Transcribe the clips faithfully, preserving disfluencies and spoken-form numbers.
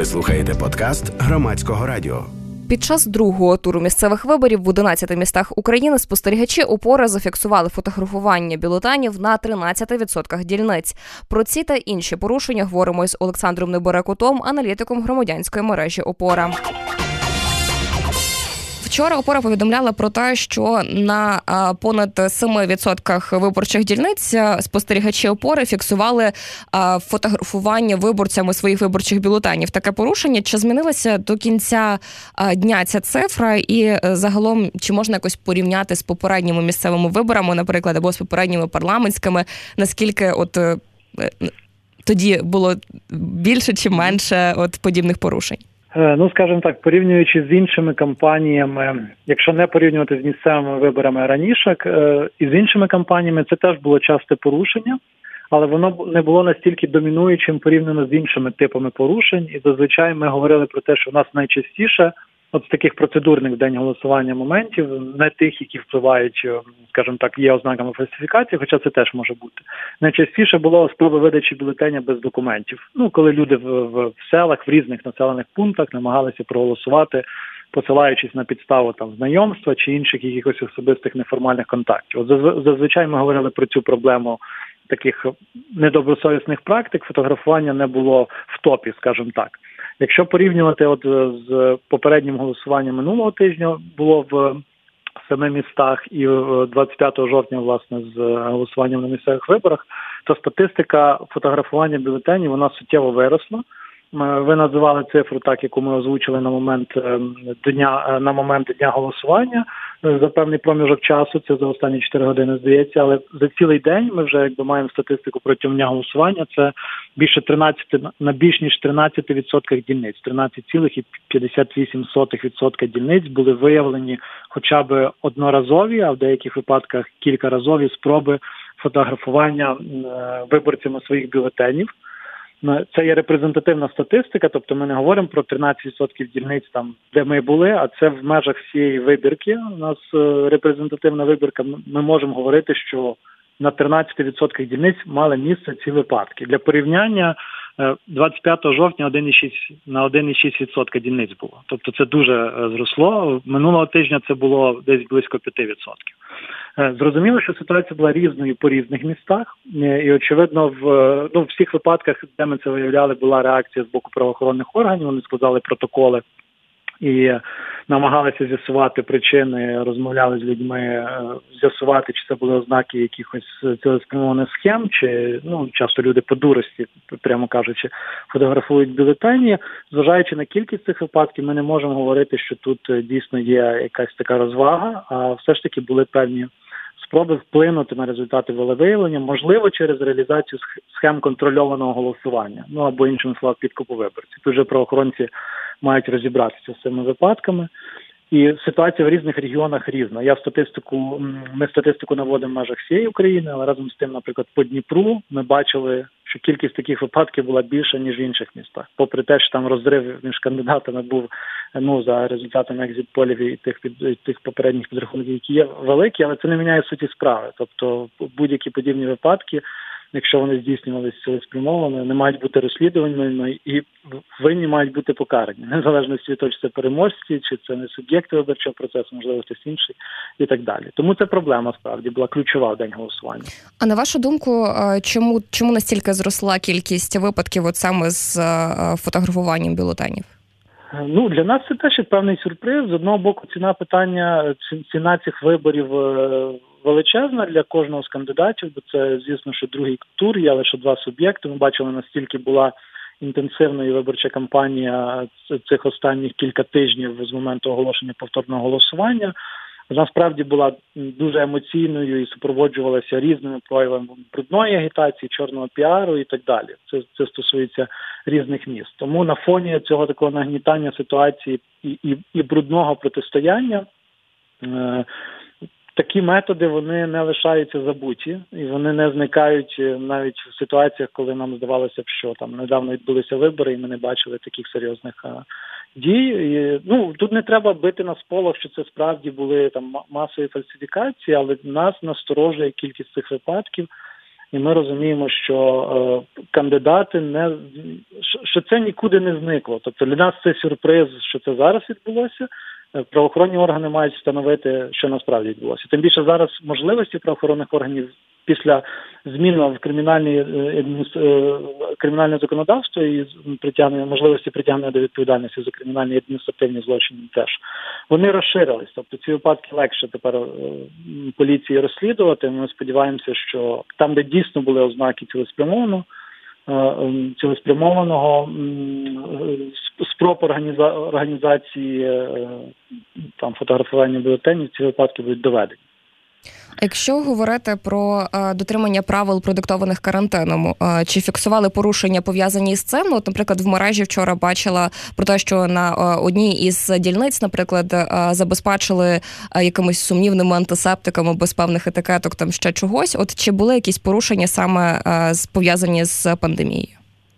Ви слухаєте подкаст Громадського радіо. Під час другого туру місцевих виборів в одинадцяти містах України спостерігачі ОПОРА зафіксували фотографування бюлетенів на тринадцяти відсотках дільниць. Про ці та інші порушення говоримо із Олександром Неборакутом, аналітиком громадянської мережі ОПОРА. Вчора ОПОРА повідомляла про те, що на а, понад семи відсотках виборчих дільниць спостерігачі ОПОРи фіксували а, фотографування виборцями своїх виборчих бюлетенів. Таке порушення. Чи змінилася до кінця а, дня ця цифра? І а, загалом, чи можна якось порівняти з попередніми місцевими виборами, наприклад, або з попередніми парламентськими? Наскільки от а, тоді було більше чи менше от подібних порушень? Ну, скажімо так, порівнюючи з іншими кампаніями, якщо не порівнювати з місцевими виборами раніше, і з іншими кампаніями, це теж було часте порушення, але воно не було настільки домінуючим порівняно з іншими типами порушень. І зазвичай ми говорили про те, що в нас найчастіше от з таких процедурних в день голосування моментів, не тих, які впливають, скажімо так, є ознаками фальсифікації, хоча це теж може бути. Найчастіше було спроби видачі бюлетеня без документів. Ну, коли люди в, в, в селах, в різних населених пунктах намагалися проголосувати, посилаючись на підставу там знайомства чи інших якихось особистих неформальних контактів. От зазвичай ми говорили про цю проблему таких недобросовісних практик, фотографування не було в топі, скажімо так. Якщо порівнювати от з попереднім голосуванням минулого тижня, було в семи містах і двадцять п'ятого жовтня, власне, з голосуванням на місцевих виборах, то статистика фотографування бюлетенів, вона суттєво виросла. Ви називали цифру, так, яку ми озвучили на момент дня, на момент дня голосування за певний проміжок часу, це за останні чотири години, здається, але за цілий день ми вже якби маємо статистику протягом дня голосування, це більше тринадцять, на більш ніж тринадцять відсотків дільниць, тринадцять цілих п'ятдесят вісім сотих відсотка дільниць були виявлені хоча б одноразові, а в деяких випадках кількаразові спроби фотографування виборцями своїх бюлетенів. Це є репрезентативна статистика, тобто ми не говоримо про тринадцять відсотків дільниць, там, де ми були, а це в межах всієї вибірки. У нас репрезентативна вибірка, ми можемо говорити, що на тринадцять відсотків дільниць мали місце ці випадки. Для порівняння двадцять п'ятого жовтня один цілих шість десятих на один цілих шість десятих відсотка дільниць було. Тобто це дуже зросло. Минулого тижня це було десь близько п'ять відсотків. Зрозуміло, що ситуація була різною по різних містах. І, очевидно, в ну, в всіх випадках, де ми це виявляли, була реакція з боку правоохоронних органів. Вони складали протоколи і намагалися з'ясувати причини, розмовляли з людьми, з'ясувати, чи це були ознаки якихось цілеспрямованих схем, чи, ну, часто люди по дурості, прямо кажучи, фотографують бюлетені. Зважаючи на кількість цих випадків, ми не можемо говорити, що тут дійсно є якась така розвага, а все ж таки були певні спроби вплинути на результати волевиявлення, можливо, через реалізацію схем контрольованого голосування, ну або, іншим словом, підкупу виборців. Тут вже правоохоронці мають розібратися з цими випадками. І ситуація в різних регіонах різна. Я статистику, ми статистику наводимо в межах всієї України, але разом з тим, наприклад, по Дніпру ми бачили, що кількість таких випадків була більша, ніж в інших містах. Попри те, що там розрив між кандидатами був, ну, за результатами екзит-полів і тих, під, тих попередніх підрахунків, які є великі, але це не міняє суті справи. Тобто будь-які подібні випадки, якщо вони здійснювалися цілеспрямовано, не мають бути розслідуваними і винні мають бути покарані. Незалежно від того, чи це переможці, чи це не суб'єкти виборчого процесу, можливо, хтось інший і так далі. Тому це проблема, справді, була ключова в день голосування. А на вашу думку, чому, чому настільки зросла кількість випадків от саме з фотографуванням бюлетенів? Ну, для нас це теж певний сюрприз. З одного боку, ціна питання, ціна цих виборів величезна для кожного з кандидатів, бо це, звісно, що другий тур, є лише два суб'єкти. Ми бачили, настільки була інтенсивною виборча кампанія цих останніх кілька тижнів з моменту оголошення повторного голосування. Вона справді була дуже емоційною і супроводжувалася різними проявами брудної агітації, чорного піару і так далі. Це, це стосується різних міст. Тому на фоні цього такого нагнітання ситуації і, і, і брудного протистояння е, такі методи, вони не лишаються забуті, і вони не зникають навіть в ситуаціях, коли нам здавалося б, що там недавно відбулися вибори, і ми не бачили таких серйозних а, дій. І, ну, тут не треба бити на сполох, що це справді були там масові фальсифікації, але нас насторожує кількість цих випадків. і ми розуміємо, що е, кандидати не що це нікуди не зникло. Тобто для нас це сюрприз, що це зараз відбулося. Правоохоронні органи мають встановити, що насправді відбулося. Тим більше зараз можливості правоохоронних органів після зміни в кримінальні, кримінальне законодавство і притягнення, можливості притягнення до відповідальності за кримінальні і адміністративні злочини теж, вони розширились. Тобто ці випадки легше тепер поліції розслідувати. Ми сподіваємося, що там, де дійсно були ознаки цілеспрямованого, цілеспрямованого спроб організації там фотографування бюлетенів, ці випадки будуть доведені. Якщо говорити про е, дотримання правил, продиктованих карантином, е, чи фіксували порушення, пов'язані з цим? От, наприклад, в мережі вчора бачила про те, що на е, одній із дільниць, наприклад, е, забезпечили е, якимись сумнівними антисептиками без певних етикеток, там ще чогось. От чи були якісь порушення саме е, пов'язані з пандемією?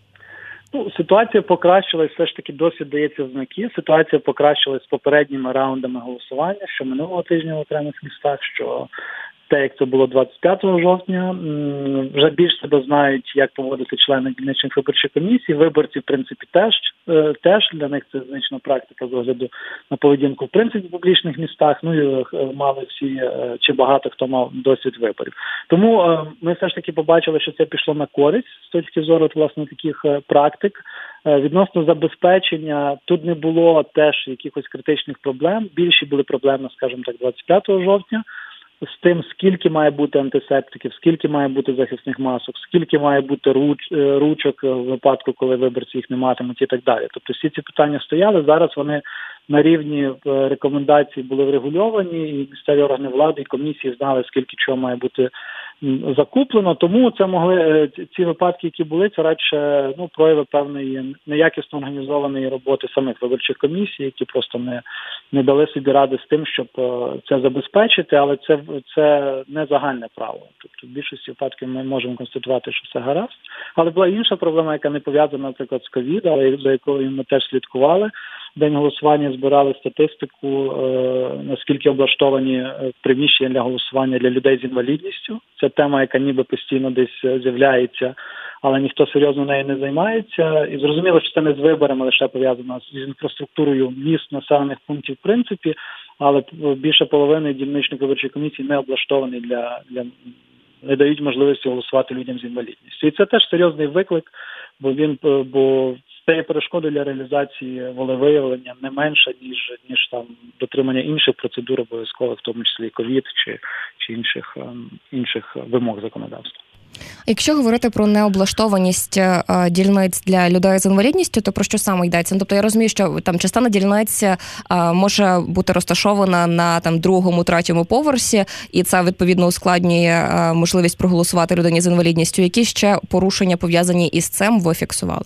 Ну, ситуація покращилась, все ж таки досі дається знаки. Ситуація покращилась з попередніми раундами голосування, що минулого тижня в окремих містах, що те, як це було двадцять п'ятого жовтня, вже більш себе знають, як поводити члени дільничних виборчих комісій. Виборці, в принципі, теж, теж для них це звична практика з огляду на поведінку, в принципі, в публічних містах. Ну і мали всі, чи багато хто мав досвід виборів. Тому ми все ж таки побачили, що це пішло на користь з точки зору, власне, таких практик. Відносно забезпечення, тут не було теж якихось критичних проблем. Більші були проблеми, скажімо так, двадцять п'ятого жовтня. З тим, скільки має бути антисептиків, скільки має бути захисних масок, скільки має бути руч, ручок в випадку, коли виборці їх не матимуть і так далі. Тобто всі ці питання стояли, зараз вони на рівні рекомендацій були врегульовані, і місцеві органи влади, і комісії знали, скільки чого має бути закуплено. Тому це могли, ці випадки, які були, це радше ну, прояви певної неякісно організованої роботи самих виборчих комісій, які просто не, не дали собі ради з тим, щоб це забезпечити, але це, це не загальне правило. Тобто в більшості випадків ми можемо констатувати, що все гаразд. Але була інша проблема, яка не пов'язана, наприклад, з ковід, але за якою ми теж слідкували. День голосування збирали статистику, е, наскільки облаштовані приміщення для голосування для людей з інвалідністю. Це тема, яка ніби постійно десь з'являється, але ніхто серйозно нею не займається. І зрозуміло, що це не з виборами лише пов'язано з інфраструктурою міст, населених пунктів, в принципі, але більше половини дільничних виборчих комісій не облаштовані для, для не дають можливості голосувати людям з інвалідністю. І це теж серйозний виклик, бо він бо стає перешкодою для реалізації волевиявлення не менше, ніж ніж там дотримання інших процедур обов'язкових, в тому числі ковід чи, чи інших, інших вимог законодавства. Якщо говорити про необлаштованість е, дільниць для людей з інвалідністю, то про що саме йдеться? Тобто я розумію, що там частина дільниць е, може бути розташована на там другому, третьому поверсі, і це відповідно ускладнює е, можливість проголосувати людині з інвалідністю. Які ще порушення пов'язані із цим ви фіксували?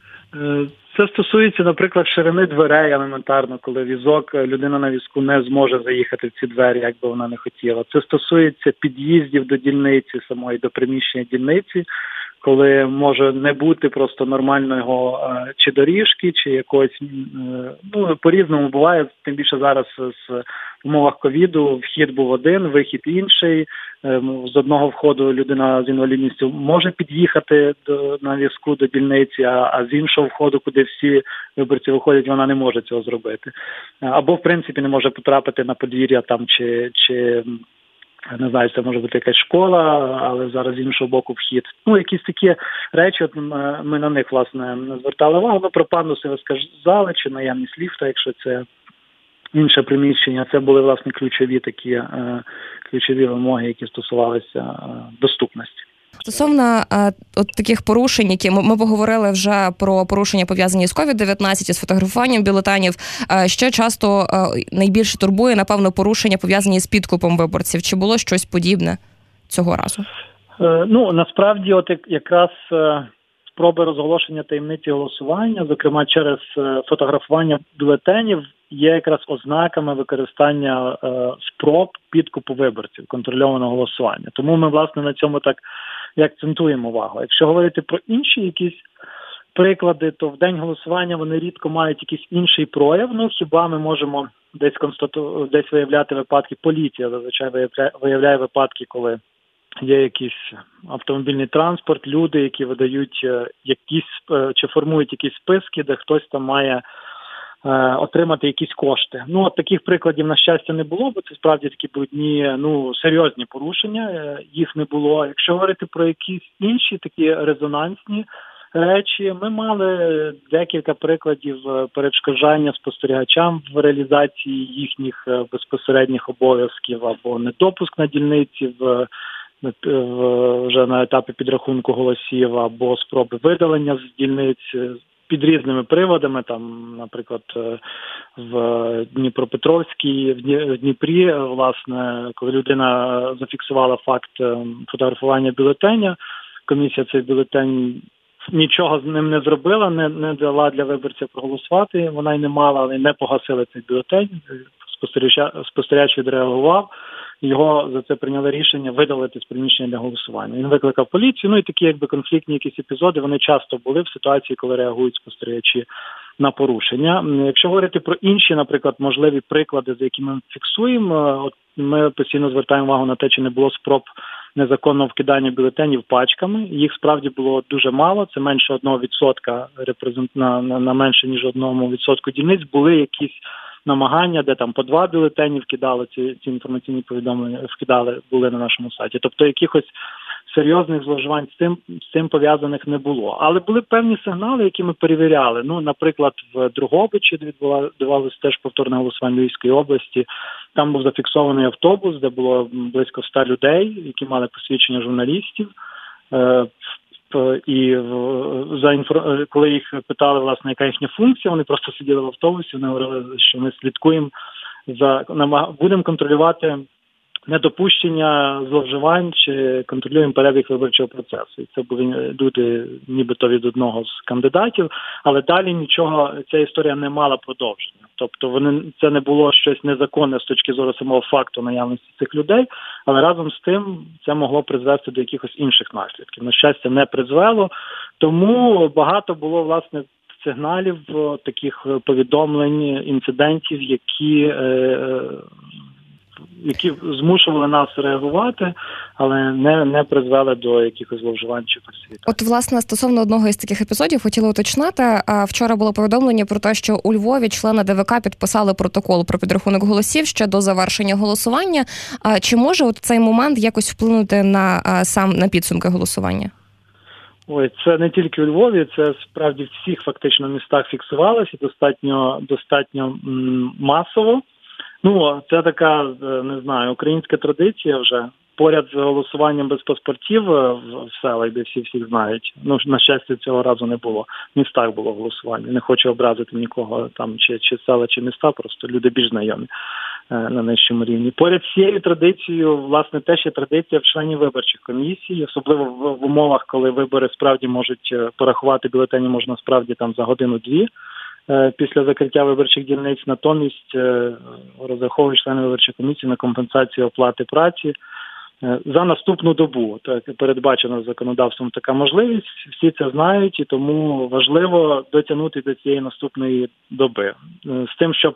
Це стосується, наприклад, ширини дверей елементарно, коли візок, людина на візку не зможе заїхати в ці двері, як би вона не хотіла. Це стосується під'їздів до дільниці самої, до приміщення дільниці, коли може не бути просто нормального чи доріжки, чи якогось, ну, по-різному буває, тим більше зараз в умовах ковіду вхід був один, вихід інший. З одного входу людина з інвалідністю може під'їхати до, на візку до дільниці, а, а з іншого входу, куди всі виборці виходять, вона не може цього зробити. Або, в принципі, не може потрапити на подвір'я там, чи, чи не знаю, це може бути якась школа, але зараз з іншого боку вхід. Ну, якісь такі речі, от ми на них, власне, звертали увагу. Ну, про пандуси ви сказали, чи наявність ліфта, якщо це інше приміщення. Це були, власне, ключові такі, е, ключові вимоги, які стосувалися е, доступності. Стосовно е, от таких порушень, які ми, ми поговорили вже про порушення, пов'язані з ковід дев'ятнадцять, із фотографуванням бюлетенів, е, ще часто е, найбільше турбує, напевно, порушення, пов'язані з підкупом виборців. Чи було щось подібне цього разу? Е, ну, насправді, от якраз е, спроби розголошення таємниці голосування, зокрема через е, фотографування бюлетенів, є якраз ознаками використання е, спроб підкупу виборців, контрольованого голосування. Тому ми, власне, на цьому так і акцентуємо увагу. Якщо говорити про інші якісь приклади, то в день голосування вони рідко мають якийсь інший прояв. Ну, хіба ми можемо десь констату... десь виявляти випадки, поліція зазвичай виявляє, виявляє випадки, коли є якийсь автомобільний транспорт, люди, які видають якісь чи формують якісь списки, де хтось там має е, отримати якісь кошти. Ну, от таких прикладів, на щастя, не було, бо це справді такі брудні, ну, серйозні порушення, е, їх не було. Якщо говорити про якісь інші такі резонансні речі, ми мали декілька прикладів перешкоджання спостерігачам в реалізації їхніх безпосередніх обов'язків або недопуск на дільниці в вже на етапі підрахунку голосів, або спроби видалення з дільниць під різними приводами, там, наприклад, в Дніпропетровській, в Дніпрі, власне, коли людина зафіксувала факт фотографування бюлетеня, комісія цей бюлетень нічого з ним не зробила, не, не дала для виборця проголосувати, вона й не мала, але не погасили цей бюлетень, спостерігач відреагував, його за це прийняли рішення видалити з приміщення для голосування. Він викликав поліцію, ну і такі якби конфліктні якісь епізоди, вони часто були в ситуації, коли реагують спостерігачі на порушення. Якщо говорити про інші, наприклад, можливі приклади, за якими ми фіксуємо, от ми постійно звертаємо увагу на те, чи не було спроб незаконного вкидання бюлетенів пачками. Їх справді було дуже мало, це менше одного відсотка репрезент... на, на, на менше ніж одному відсотку дільниць. Були якісь намагання, де там по два бюлетені вкидали, ці, ці інформаційні повідомлення вкидали, були на нашому сайті. Тобто якихось серйозних зловживань з цим, з цим пов'язаних не було. Але були певні сигнали, які ми перевіряли. Ну, наприклад, в Дрогобичі, де відбувалося теж повторне голосування Львівської області, там був зафіксований автобус, де було близько ста людей, які мали посвідчення журналістів. Е, і за інфор... коли їх питали, власне, яка їхня функція, вони просто сиділи в автобусі, вони говорили, що ми слідкуємо за, будемо контролювати недопущення зловживань чи контролюємо перебіг виборчого процесу. І це були люди нібито від одного з кандидатів, але далі нічого, ця історія не мала продовження. Тобто вони, це не було щось незаконне з точки зору самого факту наявності цих людей, але разом з тим це могло призвести до якихось інших наслідків. На щастя, не призвело, тому багато було, власне, сигналів, таких повідомлень, інцидентів, які е, які змушували нас реагувати, але не, не призвели до якихось зловживань чи переслідувань. От, власне, стосовно одного із таких епізодів, хотіла уточнити, вчора було повідомлення про те, що у Львові члени ДВК підписали протокол про підрахунок голосів ще до завершення голосування. Чи може от цей момент якось вплинути на сам на підсумки голосування? Ой, це не тільки у Львові, це справді в всіх фактично містах фіксувалося достатньо, достатньо м, масово. Ну, це така, не знаю, українська традиція вже. Поряд з голосуванням без паспортів в селах, де всі всіх знають. Ну, на щастя, цього разу не було. В містах було голосування. Не хочу образити нікого там, чи, чи села, чи міста, просто люди більш знайомі е, на нижчому рівні. Поряд з цією традицією, власне, теж є традиція в членів виборчих комісій, особливо в, в умовах, коли вибори справді можуть порахувати бюлетені, можна справді там за годину-дві. Після закриття виборчих дільниць, натомість розраховують члени виборчої комісії на компенсацію оплати праці за наступну добу. Так, передбачено законодавством така можливість, всі це знають, і тому важливо дотягнути до цієї наступної доби. З тим, щоб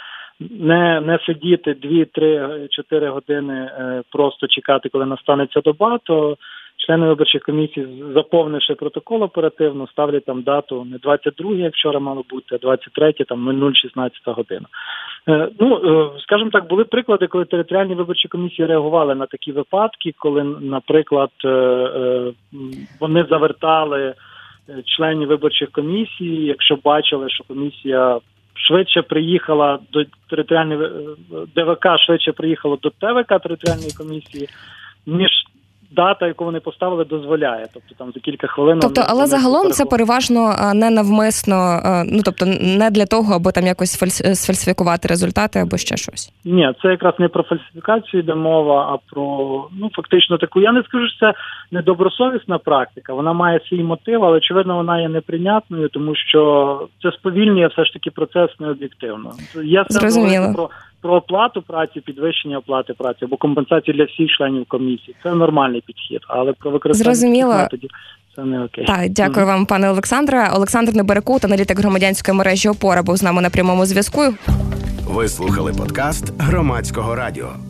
не, не сидіти дві, три, чотири години просто чекати, коли настане ця доба, то члени виборчих комісій, заповнивши протокол оперативно, ставлять там дату не двадцять друге, як вчора мало бути, а двадцять третє, там нуль нуль шістнадцята година. Е, ну, е, скажімо так, були приклади, коли територіальні виборчі комісії реагували на такі випадки, коли, наприклад, е, е, вони завертали членів виборчих комісій, якщо бачили, що комісія швидше приїхала до територіальної ДВК, швидше приїхала до ТВК територіальної комісії, ніж дата, яку вони поставили, дозволяє. Тобто там за кілька хвилин... Тобто, але загалом це переважно не навмисно, ну тобто не для того, аби там якось сфальсифікувати результати або ще щось? Ні, це якраз не про фальсифікацію йде мова, а про, ну, фактично таку, я не скажу, що це недобросовісна практика, вона має свій мотив, але, очевидно, вона є неприйнятною, тому що це сповільнює все ж таки процес необ'єктивно. Я Зрозуміло. Про, про оплату праці, підвищення оплати праці або компенсацію для всіх членів комісії. Це нормальний підхід, але про використання методів це не окей. Так, дякую вам, пане Олександре. Олександр Неберекут, аналітик громадянської мережі «Опора», був з нами на прямому зв'язку. Ви слухали подкаст Громадського радіо.